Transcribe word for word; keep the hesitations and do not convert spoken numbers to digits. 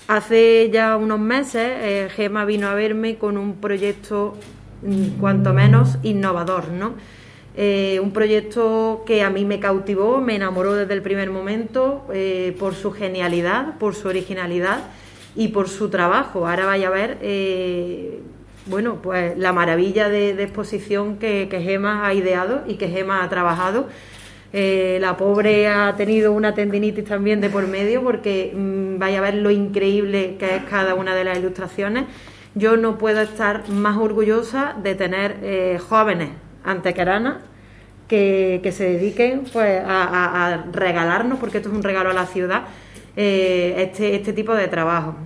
Hace ya unos meses eh, Gema vino a verme con un proyecto cuanto menos innovador, ¿no? Eh, un proyecto que a mí me cautivó, me enamoró desde el primer momento eh, por su genialidad, por su originalidad y por su trabajo. Ahora vaya a ver, eh, bueno, pues la maravilla de, de exposición que, que Gema ha ideado y que Gema ha trabajado. Eh, la pobre ha tenido una tendinitis también de por medio porque mmm, vaya a ver lo increíble que es cada una de las ilustraciones. Yo no puedo estar más orgullosa de tener eh, jóvenes antequeranas que, que se dediquen pues a, a, a regalarnos, porque esto es un regalo a la ciudad, eh, este, este tipo de trabajo.